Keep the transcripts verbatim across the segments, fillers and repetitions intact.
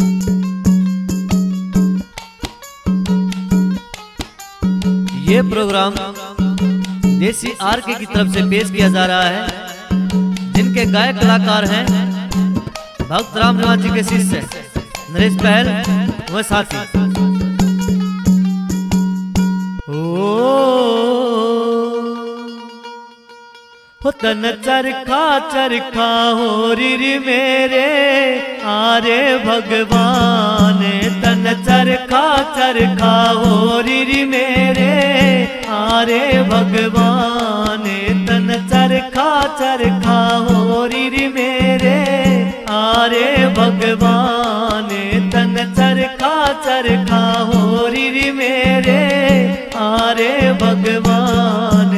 ये प्रोग्राम देसी आर के की तरफ से पेश किया जा रहा है, जिनके गायक कलाकार हैं भक्त राम निवास जी के शिष्य नरेश पहल व साथी। हो तन चरखा चरखा हो री मेरे आरे भगवान, तन चरखा चरखा हो री मेरे आरे भगवान, तन चरखा चरखा हो री मेरे आरे भगवान, तन चरखा चरखा हो री मेरे आरे भगवान।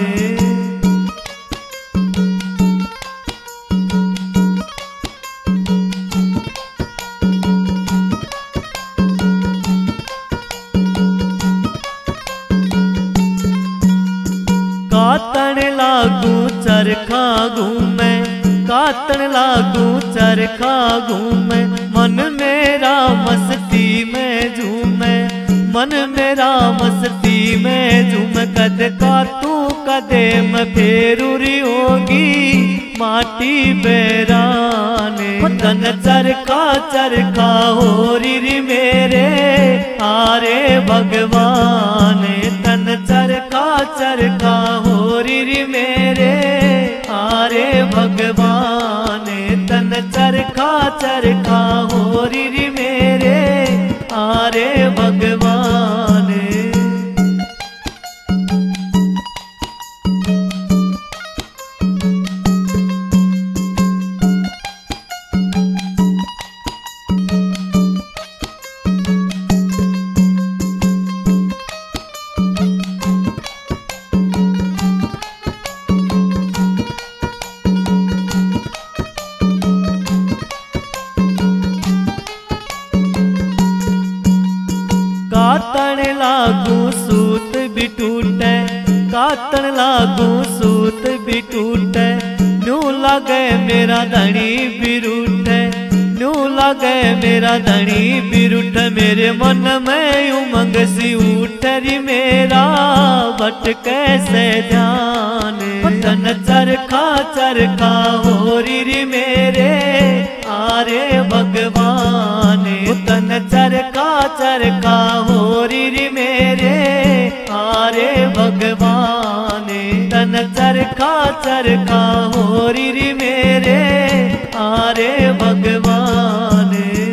कातन लागू चरखा घूमे, कातन लागू चरखा घूमे, मन मेरा मस्ती में झूमे, मन मेरा मस्ती में झूमे। कद का तू कदे में फेरूरी होगी माटी बेराने, तन चरखा चरखा हो री मेरे आरे भगवान, तन चरखा चरखा हो री मेरे आरे भगवान, तन चरखा चरखा हो री मेरे आरे भगवान। कातन लागू सूत भी टूटे, कातन लागू सूत भी टूटे, न्यू लगे मेरा धनी भी रूठे, न्यू लगे मेरा धनी भी रूठे। मेरे मन में उमंग सी उठरी मेरा बट कैसे ध्यान, तन चरखा चरखा हो री मेरे आरे भगवान, तन चरखा चरखा हो री मेरे आरे भगवान, तन चरखा चरखा हो री मेरे आरे भगवान।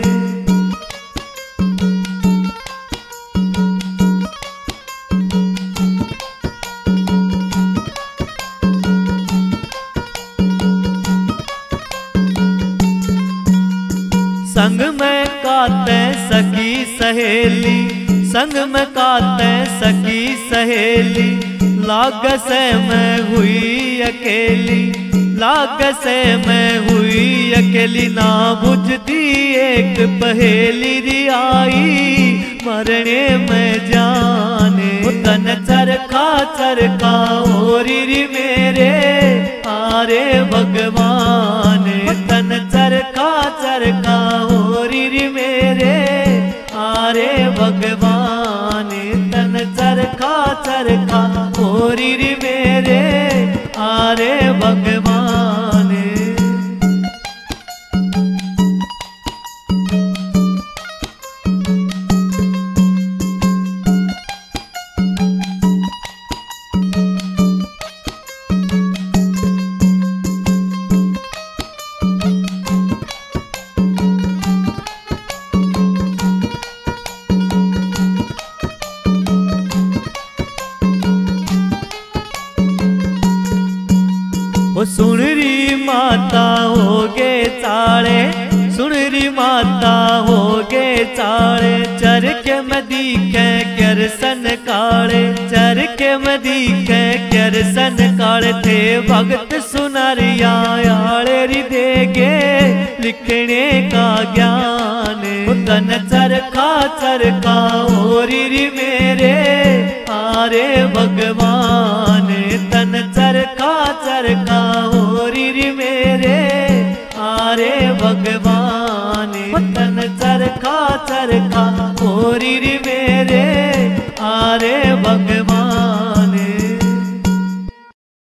संग में काते सखी सहेली, संग में काते सखी सहेली, लाग से मैं हुई अकेली, लाग से मैं हुई अकेली। ना बुझती एक पहेली री आई मरने में जाने, तन चरखा चरखा हो री मेरे आरे भगवान, तन चरखा चरखा हो री मेरे आरे भगवान, तन चरखा चरखा हो री मेरे आरे भगवान। ओ सुन री माता होगे चाले, सुन री माता होगे चाले, चरखे में दिखे करसन काले, चरखे में दिखे करसन काले। थे भगत सुनरिया आले री देगे लिखने का ज्ञान, तन चरखा चरखा हो री मेरे आरे भगवान, तन चरखा चरखा हो री मेरे आरे भगवान, तन चरखा चरखा मोरी रे मेरे आरे भगवान।